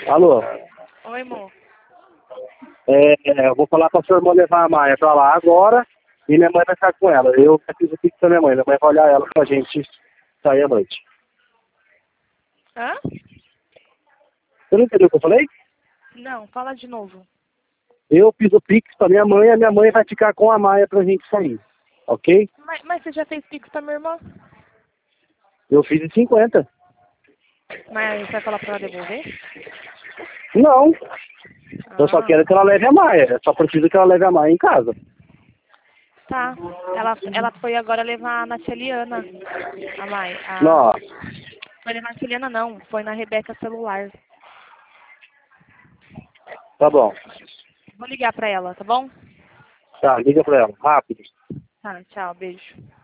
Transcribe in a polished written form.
Alô? Oi, amor. Eu vou falar pra sua irmã levar a Maia pra lá agora e minha mãe vai ficar com ela. Eu fiz o pix da minha mãe. Minha mãe vai olhar ela pra gente sair à noite. Hã? Você não entendeu o que eu falei? Não, fala de novo. Eu fiz o pix pra minha mãe e a minha mãe vai ficar com a Maia pra gente sair. Ok? Mas você já fez pix pra minha irmã? Eu fiz de 50. Mas você vai falar pra ela devolver? Não. Eu só Ah, quero que ela leve a Maia. Eu só preciso que ela leve a Maia em casa. tá. Ela foi agora levar na tia Eliana. A mãe. Não. Foi levar na tia Eliana, não. Foi na Rebeca celular. Tá bom. Vou ligar pra ela, tá bom? Tá, liga pra ela. Rápido. Tá, tchau, beijo.